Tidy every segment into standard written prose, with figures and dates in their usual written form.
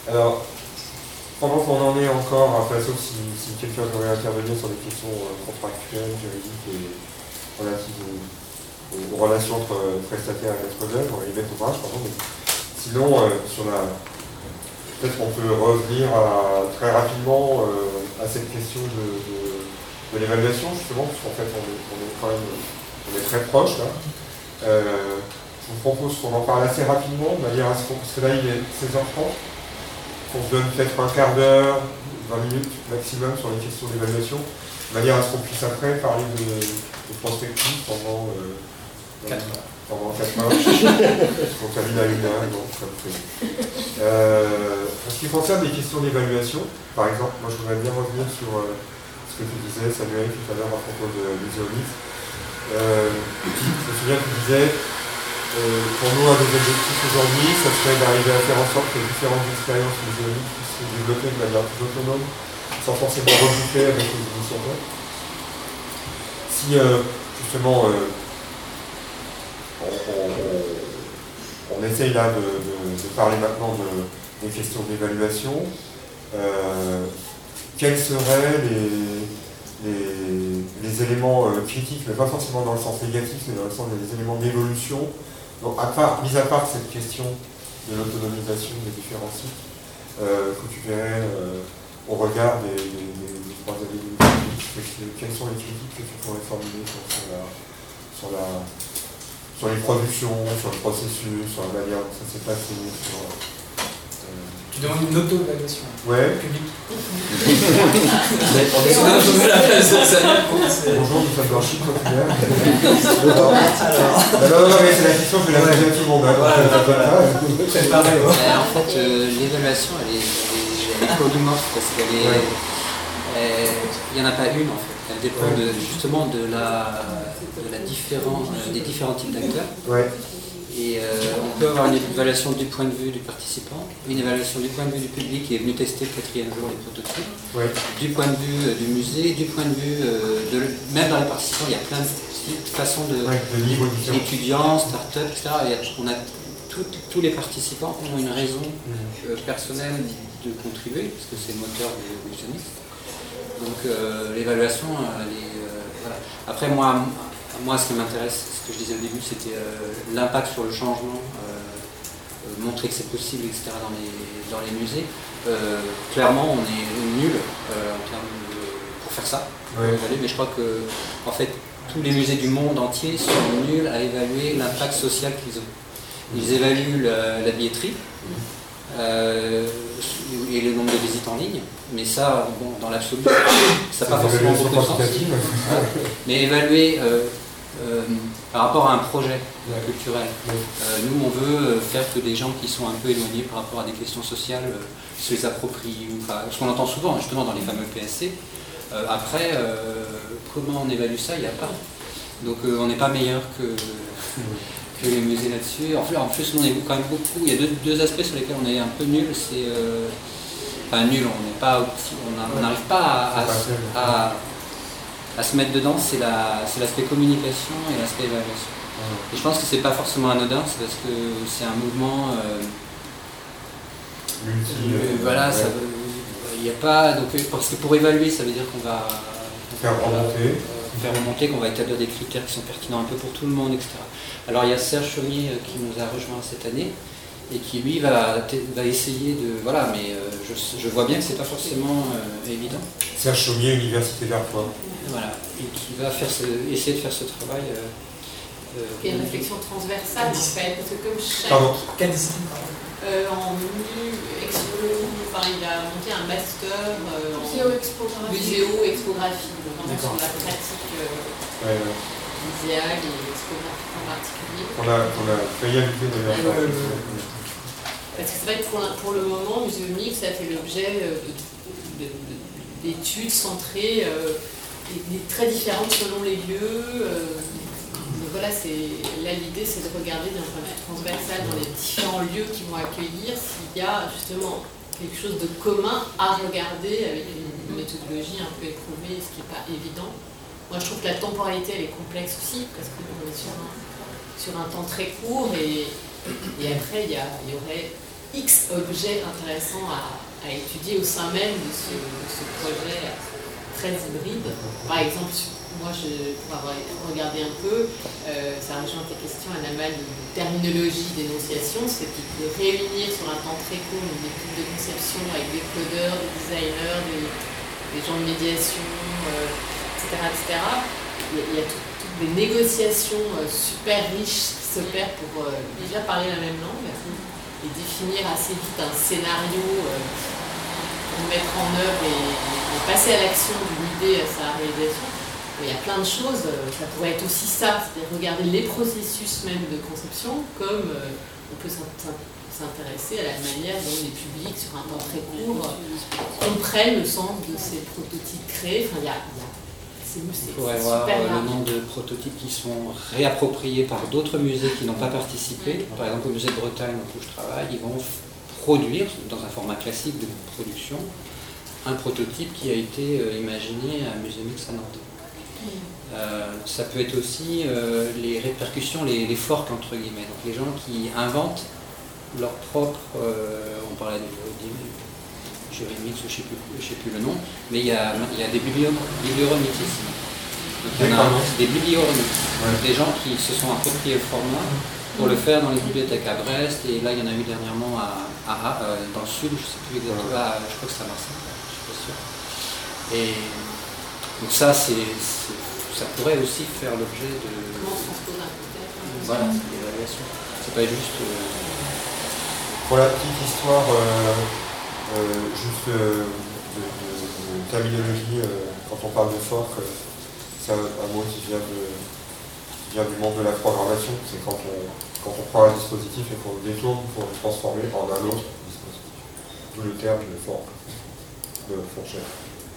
Alors, pendant qu'on en est encore, après, sauf si quelqu'un devrait intervenir sur des questions contractuelles, juridiques et relatives aux relations entre prestataires et maître d'œuvre, et maître d'ouvrage, pardon, mais sinon, peut-être qu'on peut revenir très rapidement à cette question de l'évaluation, justement, parce qu'en fait, on est très proche, là. Je vous propose qu'on en parle assez rapidement, de manière à ce parce que là, il est 16h30. Qu'on se donne peut-être un quart d'heure, 20 minutes maximum sur les questions d'évaluation, de manière à ce qu'on puisse après parler de prospective pendant 4 heures. Pendant 4 heures. On termine à 1 heure, donc ça me fait. En ce qui concerne les questions d'évaluation, par exemple, moi je voudrais bien revenir sur ce que tu disais, Samuel, tout à l'heure à propos de Muséomix. Je me souviens que tu disais. Pour nous, un des objectifs aujourd'hui, ça serait d'arriver à faire en sorte que les différentes expériences muséologiques puissent se développer de manière plus autonome, sans forcément reboucler avec les initiateurs. Si justement on essaye là de parler maintenant des questions d'évaluation, quels seraient les éléments critiques, mais pas forcément dans le sens négatif, mais dans le sens des éléments d'évolution. Donc, mis à part cette question de l'autonomisation des différents sites, que tu verrais au regard des 3 années de quelles sont les critiques que tu pourrais formuler sur les productions, sur le processus, sur la manière dont ça s'est passé, Tu demandes une auto-évaluation publique. Bonjour, nous sommes dans Chine populaire. Non, mais c'est la question que je vais la poser à tout le monde. C'est pareil. En fait, l'évaluation, elle est polymorphe parce qu'elle est. Il n'y en a pas une en fait. Elle dépend justement des différents types d'acteurs. Et on peut avoir une évaluation du point de vue du participant, une évaluation du point de vue du public qui est venu tester le 4e jour les prototypes, du point de vue du musée, du point de vue même dans les participants, il y a plein de façons d'étudiants, start-up, etc. Et on a tous les participants ont une raison personnelle de contribuer, parce que c'est le moteur de l'évolutionnisme. Donc l'évaluation, voilà. Après moi, ce qui m'intéresse, ce que je disais au début, c'était l'impact sur le changement, montrer que c'est possible, etc. dans les musées. Clairement, on est nul en termes pour faire ça, mais je crois que en fait, tous les musées du monde entier sont nuls à évaluer l'impact social qu'ils ont. Ils évaluent la billetterie et le nombre de visites en ligne, mais ça, bon, dans l'absolu, ça n'a pas forcément beaucoup de sens. Mais évaluer par rapport à un projet culturel, nous on veut faire que des gens qui sont un peu éloignés par rapport à des questions sociales se les approprient, ce qu'on entend souvent justement dans les fameux PSC. Après, comment on évalue ça, il n'y a pas. Donc on n'est pas meilleur que les musées là-dessus. En plus, on est quand même beaucoup. Il y a deux aspects sur lesquels on est un peu nul. C'est nul. On n'est pas, on n'arrive pas à se mettre dedans. C'est l'aspect communication et l'aspect évaluation. Et je pense que c'est pas forcément anodin. C'est parce que c'est un mouvement. Voilà. Il n'y a pas. Donc, parce que pour évaluer, ça veut dire qu'on va faire remonter, qu'on va établir des critères qui sont pertinents un peu pour tout le monde, etc. Alors il y a Serge Chaumier qui nous a rejoint cette année et qui lui va essayer de... Voilà, mais je vois bien que c'est pas forcément évident. Serge Chaumier, Université d'Artois. Voilà, et qui va essayer de faire ce travail. Il y a une réflexion transversale en fait, parce que comme chaque... Pardon. Quelle discipline en il a monté un master en muséo-expographie, vraiment sur la pratique muséale et expographie en particulier. On a failli inviter d'ailleurs. Parce que c'est vrai que pour le moment, Muséomix a fait l'objet d'études centrées et très différentes selon les lieux. Voilà, là l'idée c'est de regarder d'un point de vue transversal dans les différents lieux qui vont accueillir s'il y a justement quelque chose de commun à regarder avec une méthodologie un peu éprouvée, ce qui n'est pas évident. Moi je trouve que la temporalité elle est complexe aussi parce qu'on est sur un temps très court et après il y aurait X objets intéressants à étudier au sein même de ce projet très hybride. Par exemple, moi, pour avoir regardé un peu, ça rejoint tes questions, Anna-Mal, de terminologie, d'énonciation, c'est de réunir sur un temps très court une équipe de conception avec des codeurs, des designers, des gens de médiation, etc. Il y a toutes des négociations super riches qui s'opèrent pour déjà parler la même langue et définir assez vite un scénario pour mettre en œuvre et passer à l'action d'une idée à sa réalisation. Il y a plein de choses, ça pourrait être aussi ça, c'est-à-dire regarder les processus même de conception, comme on peut s'intéresser à la manière dont les publics, sur un temps très court, comprennent le sens de ces prototypes créés. Enfin, il pourrait y avoir le nombre de prototypes qui sont réappropriés par d'autres musées qui n'ont pas participé. Par exemple, au musée de Bretagne où je travaille, ils vont produire, dans un format classique de production, un prototype qui a été imaginé à Muséumix à Nantes. Ça peut être aussi les répercussions, les forks entre guillemets, donc les gens qui inventent leur propre, on parlait de Jurimix, je ne sais plus le nom, mais il y a des biblioremix ici. Donc il y en a des biblioremix, des gens qui se sont appropriés le format pour le faire dans les bibliothèques à Brest, et là il y en a eu dernièrement dans le sud, je ne sais plus exactement, je crois que c'est à Marseille, je ne suis pas sûr. Et donc ça pourrait aussi faire l'objet de... Voilà, d'évaluation. C'est pas juste... Pour la petite histoire, juste de terminologie, quand on parle de fork, c'est un mot qui vient du monde de la programmation. C'est quand on prend un dispositif et qu'on le détourne pour le transformer en un autre dispositif. D'où le terme de fork, de fourchette.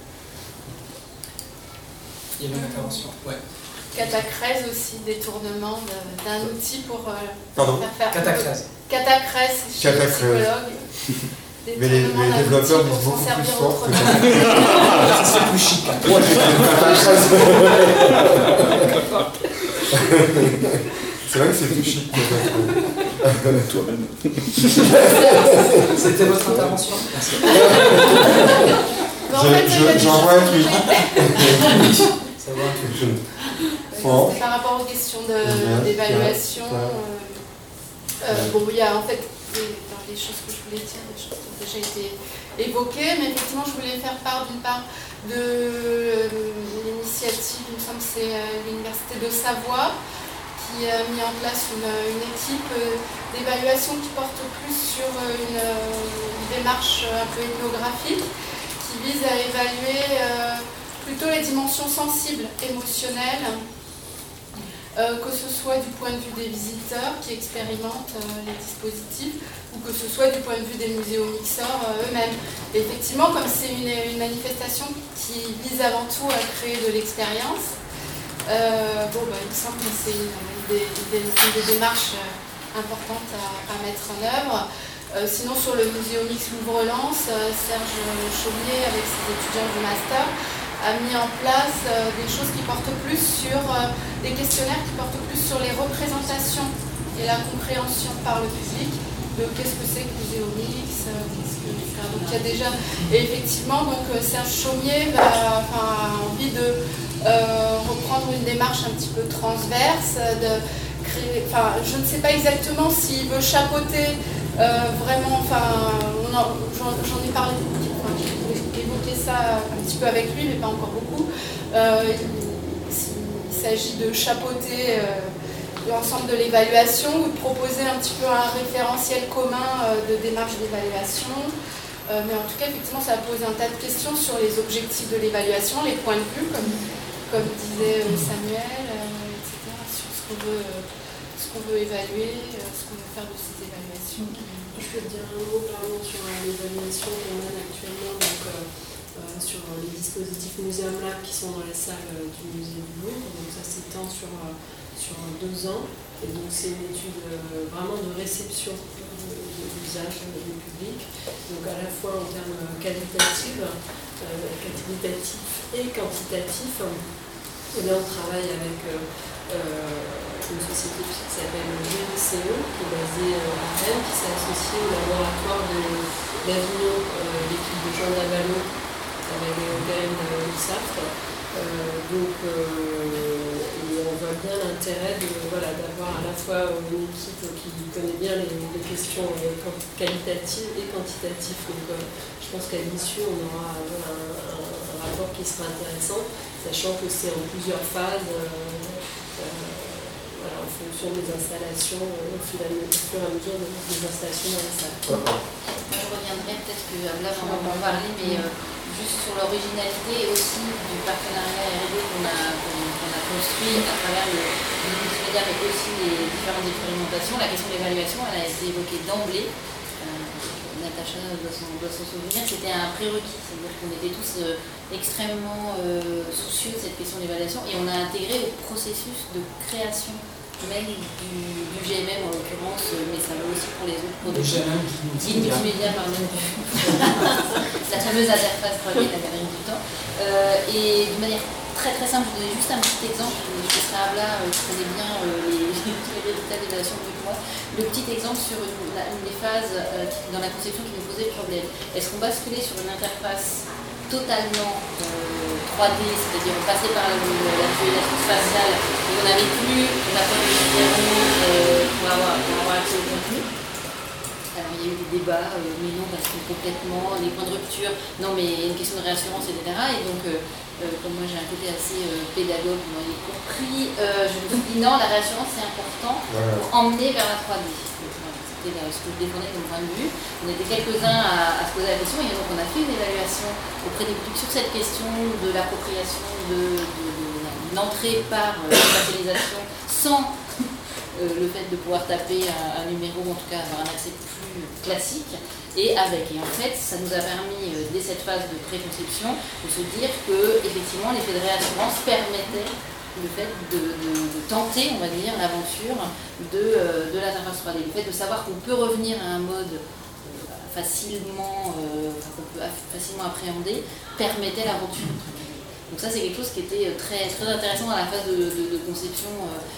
Il y a une intervention, ouais. Catacrèse aussi, détournement d'un outil pour faire... Catacrèse. Catacrèse, chez les psychologues. Mais les développeurs disent beaucoup plus fort que ça. C'est plus chic. C'est vrai que c'est plus chic. Toi-même. C'était votre intervention. Merci. J'en vois un tweet. Ça va un tweet. C'est par rapport aux questions d'évaluation. Il y a en fait dans les choses que je voulais dire, des choses qui ont déjà été évoquées, mais effectivement je voulais faire part d'une part de l'initiative, il me semble que c'est l'Université de Savoie, qui a mis en place une équipe d'évaluation qui porte plus sur une démarche un peu ethnographique, qui vise à évaluer plutôt les dimensions sensibles, émotionnelles, que ce soit du point de vue des visiteurs qui expérimentent les dispositifs ou que ce soit du point de vue des muséomixeurs eux-mêmes. Et effectivement, comme c'est une manifestation qui vise avant tout à créer de l'expérience, il me semble que c'est une des démarches importantes à mettre en œuvre. Sinon, sur le muséomix Louvre-Lens, Serge Chaumier, avec ses étudiants du master, a mis en place des choses qui portent plus sur des questionnaires qui portent plus sur les représentations et la compréhension par le public de qu'est-ce que c'est que Muséomix, etc. Donc il y a déjà, et effectivement, donc Serge Chaumier a envie de reprendre une démarche un petit peu transverse, de créer, je ne sais pas exactement s'il veut chapeauter vraiment, j'en ai parlé. J'ai évoqué ça un petit peu avec lui, mais pas encore beaucoup. Il s'agit de chapeauter l'ensemble de l'évaluation ou de proposer un petit peu un référentiel commun de démarche d'évaluation. Mais en tout cas, effectivement, ça pose un tas de questions sur les objectifs de l'évaluation, les points de vue, comme disait Samuel, etc., sur ce qu'on veut évaluer, ce qu'on veut faire de ces évaluations. Je peux te dire un mot pardon, sur l'évaluation qu'on mène actuellement sur les dispositifs Muséum Lab qui sont dans les salles du musée du Louvre. Donc ça s'étend sur 2 ans. Et donc c'est une étude vraiment de réception de l'usage du public. Donc à la fois en termes qualitatifs et quantitatifs. Et là, on travaille avec une société qui s'appelle GECE, qui est basée à Rennes, qui s'est associée au laboratoire d'Avignon, l'équipe de Jean Davallon, avec Gaël Saft. Et on voit bien l'intérêt d'avoir à la fois une équipe qui connaît bien les questions qualitatives et quantitatives. Donc, je pense qu'à l'issue, on aura un rapport qui sera intéressant, sachant que c'est en plusieurs phases, en fonction des installations, au fur et à mesure des installations dans la salle. Je reviendrai, peut-être que là, on va en parler, mais juste sur l'originalité aussi du partenariat R&D qu'on a construit à travers le multimédia, mais aussi les différentes expérimentations. La question de l'évaluation, elle a été évoquée d'emblée. Natacha doit s'en souvenir, c'était un prérequis, c'est-à-dire qu'on était tous extrêmement soucieux de cette question d'évaluation et on a intégré au processus de création même du GMM en l'occurrence, mais ça vaut aussi pour les autres produits. Guide multimédia, pardon. La fameuse interface 3D, la galerie du temps. Et de manière très très simple, je vous donne juste un petit exemple. Je serai à Abla, je connais bien les résultats d'évaluation mieux que moi. Le petit exemple sur une des phases dans la conception qui nous posait problème. Est-ce qu'on basculait sur une interface totalement 3D, c'est-à-dire on passait par la visualisation spatiale et on n'avait plus la pointe de pour avoir accès au contenu. Alors il y a eu des débats, mais non, parce que complètement, les points de rupture, non mais une question de réassurance, etc. Et donc, comme moi j'ai un côté assez pédagogue, vous m'avez compris, je me suis dit non, la réassurance c'est important pour emmener vers la 3D. C'était ce que je défendais de mon point de vue. On était quelques-uns à se poser la question et donc on a fait une évaluation auprès des publics sur cette question de l'appropriation de l'entrée par la spatialisation sans le fait de pouvoir taper un numéro, ou en tout cas avoir un accès plus classique, et avec. Et en fait, ça nous a permis, dès cette phase de préconception, de se dire que effectivement l'effet de réassurance permettait le fait de tenter, on va dire, l'aventure de l'interface 3D. Le fait de savoir qu'on peut revenir à un mode facilement, qu'on peut facilement appréhender, permettait l'aventure. Donc ça, c'est quelque chose qui était très, très intéressant dans la phase de conception,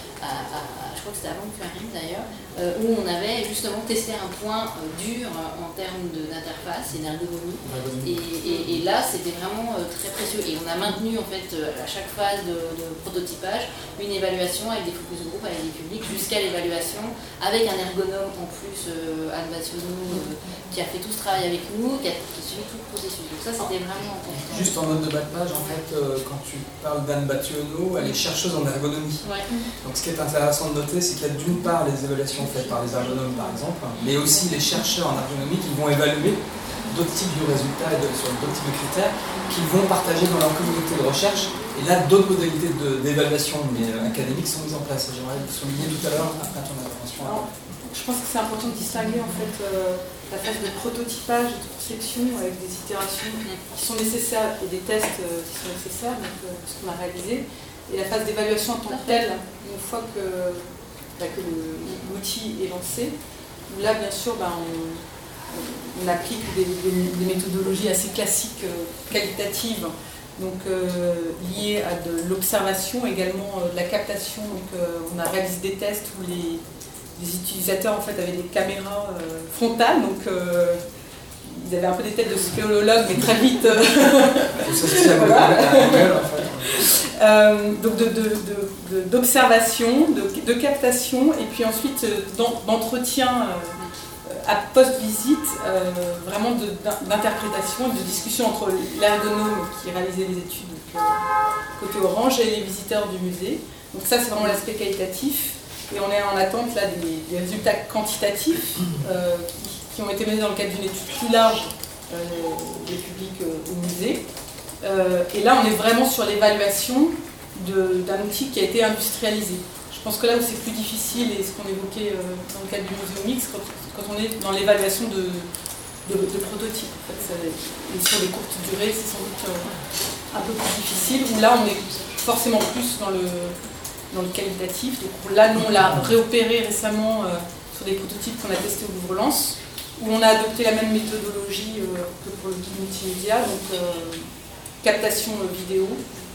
je crois que c'était avant QRM d'ailleurs, où on avait justement testé un point dur en termes d'interface et d'ergonomie. Et là, c'était vraiment très précieux. Et on a maintenu en fait à chaque phase de prototypage une évaluation avec des focus group, avec des publics, jusqu'à l'évaluation avec un ergonome en plus, Anne Bationou, qui a fait tout ce travail avec nous, qui suivi tout le processus. Donc ça, c'était vraiment important. Juste en note de bas de page, en fait, quand tu parles d'Anne Bationou, elle est chercheuse en ergonomie. Ouais. Donc ce qui est intéressant de noter, c'est qu'il y a d'une part les évaluations faites par les ergonomes par exemple, mais aussi les chercheurs en ergonomie qui vont évaluer d'autres types de résultats et sur d'autres types de critères qu'ils vont partager dans leur communauté de recherche. Et là, d'autres modalités d'évaluation académiques sont mises en place. J'aimerais le souligner tout à l'heure après ton intervention. Alors, je pense que c'est important de distinguer en fait la phase de prototypage et de conception avec des itérations qui sont nécessaires et des tests qui sont nécessaires, donc ce qu'on a réalisé, et la phase d'évaluation en tant que telle, une fois que l'outil est lancé, où là bien sûr on applique des méthodologies assez classiques, qualitatives, donc liées à de l'observation, également de la captation. Donc on a réalisé des tests où les utilisateurs en fait avaient des caméras frontales, donc ils avaient un peu des têtes de spéléologues, mais très vite. Donc d'observation, de captation, et puis ensuite d'entretien à post-visite, vraiment d'interprétation et de discussion entre l'ergonome qui réalisait les études côté Orange et les visiteurs du musée. Donc ça, c'est vraiment l'aspect qualitatif. Et on est en attente là des résultats quantitatifs qui ont été menés dans le cadre d'une étude plus large des publics au musée. Et là, on est vraiment sur l'évaluation d'un outil qui a été industrialisé. Je pense que là où c'est plus difficile, et ce qu'on évoquait dans le cadre du muséomix, quand on est dans l'évaluation de prototypes. En fait, et sur les courtes durées, c'est sans doute un peu plus difficile. Où là, on est forcément plus dans le qualitatif. Donc là, nous, on l'a réopéré récemment sur des prototypes qu'on a testés au Louvre-Lens, où on a adopté la même méthodologie que pour le guide multimédia, donc captation vidéo,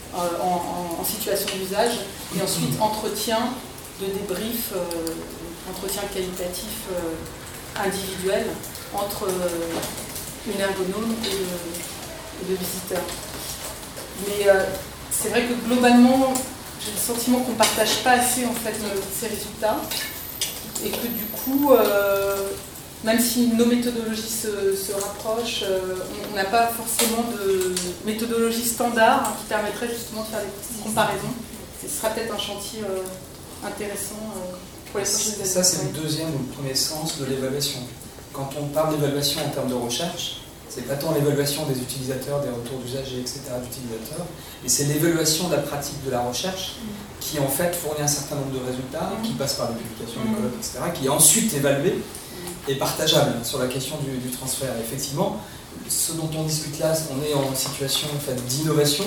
en situation d'usage, et ensuite entretien de débrief, entretien qualitatif individuel entre une ergonome et le visiteur. Mais c'est vrai que globalement, j'ai le sentiment qu'on ne partage pas assez en fait ces résultats, et que du coup, même si nos méthodologies se rapprochent, on n'a pas forcément de méthodologie standard qui permettrait justement de faire des comparaisons. Ce sera peut-être un chantier intéressant pour les prochaines années. Ça, c'est le deuxième ou le premier sens de l'évaluation. Quand on parle d'évaluation en termes de recherche, c'est pas tant l'évaluation des utilisateurs, des retours d'usagers, etc., d'utilisateurs, mais c'est l'évaluation de la pratique de la recherche qui, en fait, fournit un certain nombre de résultats, qui passent par les publications, les colloques, etc., qui est ensuite évalué et partageable sur la question du transfert. Et effectivement, ce dont on discute là, on est en situation en fait, d'innovation,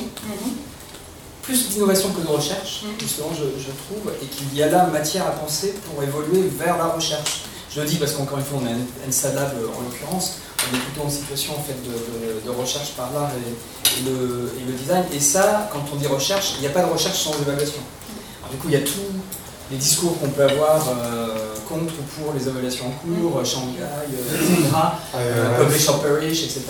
plus d'innovation que de recherche, justement, je trouve, et qu'il y a là matière à penser pour évoluer vers la recherche. Je le dis parce qu'encore une fois, on a un NSALab en l'occurrence, on est plutôt en situation en fait, de recherche par l'art et le design. Et ça, quand on dit recherche, il n'y a pas de recherche sans évaluation. Alors, du coup, il y a tous les discours qu'on peut avoir contre ou pour les évaluations en cours, Shanghai, etc., Publish or Perish, etc.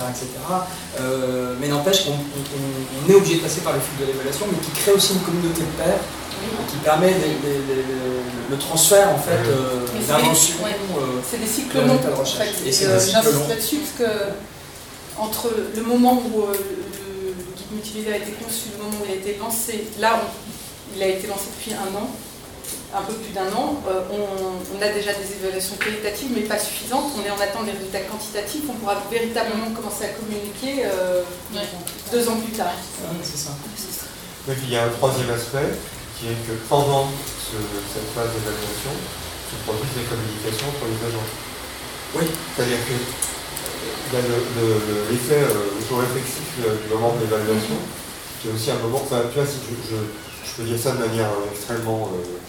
Mais n'empêche qu'on est obligé de passer par les flux de l'évaluation, mais qui crée aussi une communauté de pairs qui permet le transfert en fait d'invention. C'est des cycles longs en fait. J'insiste là-dessus parce que entre le moment où le guide multimédia a été conçu, le moment où il a été lancé, là il a été lancé depuis un peu plus d'un an, on a déjà des évaluations qualitatives mais pas suffisantes, on est en attente des résultats quantitatifs, on pourra véritablement commencer à communiquer 2 ans plus tard. C'est ça. Et puis il y a un troisième aspect qui est que pendant cette phase d'évaluation, se produisent des communications entre les agents. Oui. C'est-à-dire que il y a l'effet auto-réflexif du moment de l'évaluation, qui est aussi un moment, enfin, tu vois, si je peux dire ça de manière extrêmement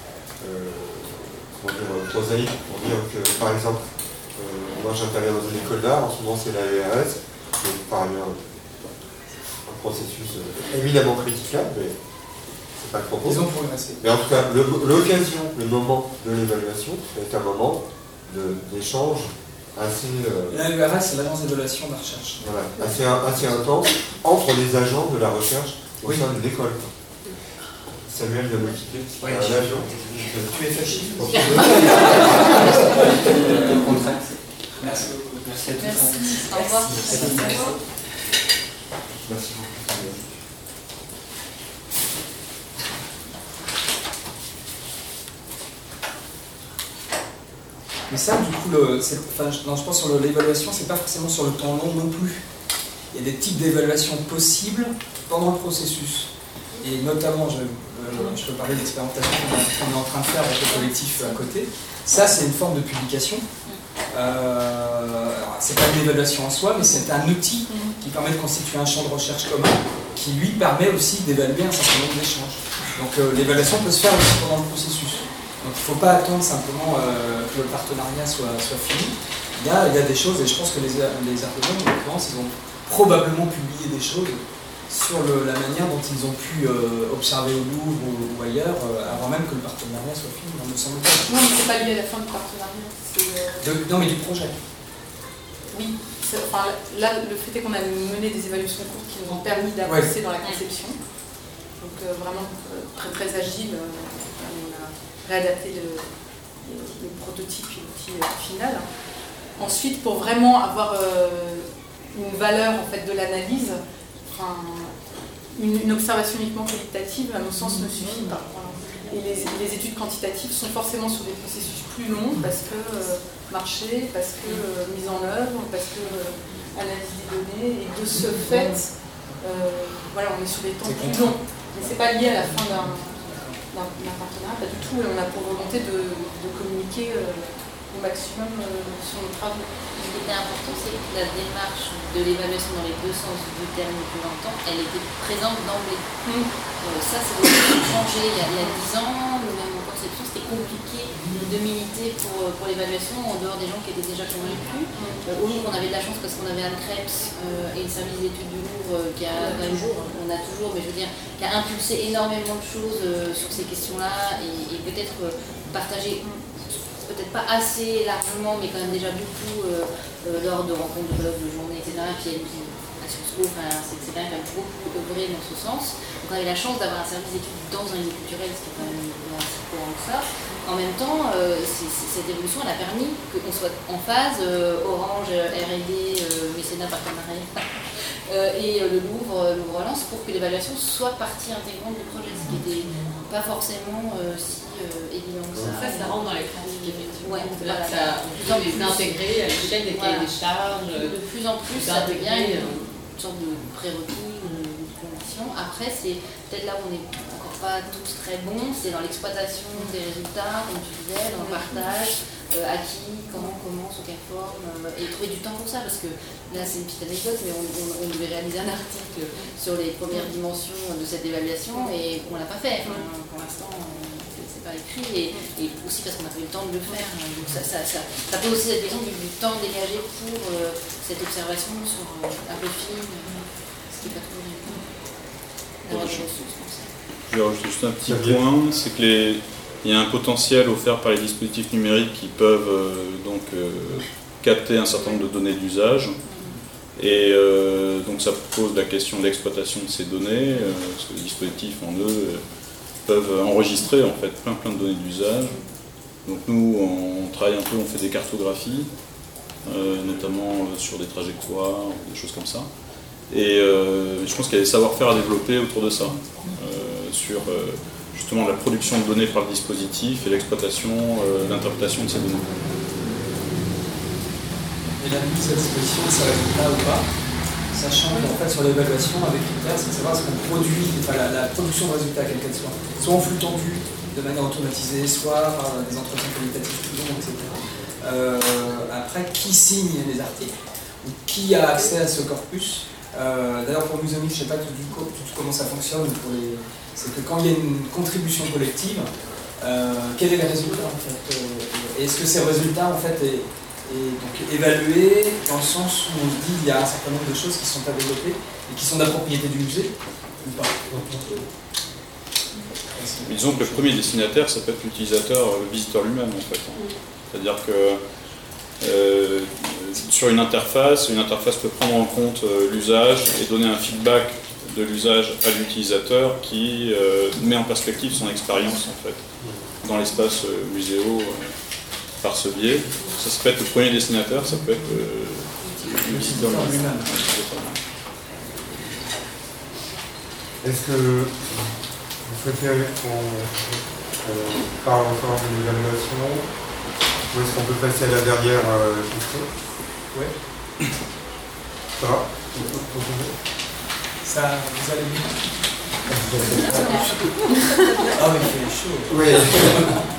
prosaïque, pour dire que, par exemple, moi j'interviens dans une école d'art, en ce moment c'est la ERS, qui est par ailleurs un processus évidemment critiquable, mais c'est pas le propos. Ils ont progressé. Mais en tout cas, l'occasion, le moment de l'évaluation est un moment d'échange assez... La ERS, c'est l'agence d'évaluation de la recherche. Voilà, assez intense entre les agents de la recherche au sein de l'école. Samuel de Motiquet, l'avion. Tu es fasciste. Merci beaucoup. Merci à tous. Merci. Au revoir. Merci beaucoup. Mais ça, du coup, je pense sur l'évaluation, c'est pas forcément sur le temps long non plus. Il y a des types d'évaluation possibles pendant le processus. Et notamment, je peux parler d'expérimentation qu'on est en train de faire avec le collectif à côté. Ça, c'est une forme de publication. C'est pas une évaluation en soi, mais c'est un outil qui permet de constituer un champ de recherche commun, qui lui permet aussi d'évaluer un certain nombre d'échanges. Donc l'évaluation peut se faire aussi pendant le processus. Donc il ne faut pas attendre simplement que le partenariat soit fini. Il y a des choses, et je pense que les ergonomes, en l'occurrence, ils ont probablement publié des choses sur la manière dont ils ont pu observer au Louvre ou ailleurs, avant même que le partenariat soit fini, il me semble pas. Non, mais c'est pas lié à la fin du partenariat. Non, mais du projet. Oui, enfin, là, le fait est qu'on a mené des évaluations courtes qui nous ont permis d'avancer dans la conception. Donc vraiment très très agile, on a réadapté le prototype et l'outil final. Ensuite, pour vraiment avoir une valeur en fait, de l'analyse, une observation uniquement qualitative, à mon sens, ne suffit pas. Et les études quantitatives sont forcément sur des processus plus longs parce que marché, parce que mise en œuvre, parce que analyse des données, et de ce fait, on est sur des temps plus longs. Mais ce n'est pas lié à la fin d'un partenariat, pas du tout, et on a pour volonté de communiquer au maximum sur nos travaux. Ce qui était important, c'est que la démarche de l'évaluation dans les deux sens du terme depuis longtemps, elle était présente d'emblée. Ça, c'est des choses qui ont changé il y a 10 ans, même en conception, c'était compliqué de militer pour l'évaluation en dehors des gens qui étaient déjà convaincus. Au Louvre, on avait de la chance parce qu'on avait Anne Krebs et le service d'études du Louvre qui a on a toujours, mais je veux dire, qui a impulsé énormément de choses sur ces questions-là et peut-être partagé. Peut-être pas assez largement, mais quand même déjà beaucoup lors de rencontres de colloques, de journées, etc. Puis à Sciences Po, c'est quand même beaucoup œuvré dans ce sens. Donc on avait la chance d'avoir un service d'études dans un lieu culturel, ce qui est quand même assez courant que ça. En même temps, cette évolution, elle a permis qu'on soit en phase, Orange, R&D, mécénat, partenariat, et le Louvre Relance, pour que l'évaluation soit partie intégrante du projet, ce qui n'était pas forcément si évident que ça. Ça rentre dans les pratiques, effectivement. Ouais, Là, ça, on peut les intégrer à l'échelle des cahiers des charges. De plus en plus, ça devient une sorte de prérequis, une condition. Après, c'est peut-être là où on n'est encore pas tous très bons, c'est dans l'exploitation des résultats, comme tu disais, dans le partage, à qui, comment, sous quelle forme, et trouver du temps pour ça, parce que là c'est une petite anecdote, mais on devait réaliser un article sur les premières dimensions de cette évaluation et on l'a pas fait. Pour l'instant, c'est pas écrit, et aussi parce qu'on n'a pas eu le temps de le faire. Donc ça pose aussi cette question du temps dégagé pour cette observation sur un peu fine, ce qui n'est pas toujours évident. D'avoir des ressources comme ça. Je vais rajouter juste un petit point, c'est que il y a un potentiel offert par les dispositifs numériques qui peuvent capter un certain nombre de données d'usage. Et donc ça pose la question de l'exploitation de ces données, parce que les dispositifs en eux peuvent enregistrer en fait plein de données d'usage. Donc nous on travaille un peu, on fait des cartographies, notamment sur des trajectoires, des choses comme ça. Et je pense qu'il y a des savoir-faire à développer autour de ça, sur justement la production de données par le dispositif et l'exploitation, l'interprétation de ces données. Et la mise à disposition de ces résultats ou pas, sachant qu'en fait sur l'évaluation avec critères, c'est de savoir ce qu'on produit, la production de résultats quelle qu'elle soit en flux tendu, de manière automatisée, soit par des entretiens qualitatifs plus longs, etc. Après, qui signe les articles, ou qui a accès à ce corpus. D'ailleurs pour Muséum, je ne sais pas tout comment ça fonctionne, c'est que quand il y a une contribution collective, quel est le résultat en fait, et est-ce que ces résultats en fait est donc évalué dans le sens où on se dit qu'il y a un certain nombre de choses qui sont à développer et qui sont de la propriété du musée ou pas? Disons que le premier destinataire, ça peut être l'utilisateur, le visiteur lui-même en fait. C'est-à-dire que sur une interface peut prendre en compte l'usage et donner un feedback de l'usage à l'utilisateur qui met en perspective son expérience en fait dans l'espace muséo par ce biais. Ça peut être le premier destinataire, ça peut être le visiteur lui-même. Est-ce que vous souhaitez qu'on parle encore de l'évaluation, ou est-ce qu'on peut passer à la dernière question? Oui. Ça va? Ça, vous allez bien? Ah oui, il fait chaud. Oui.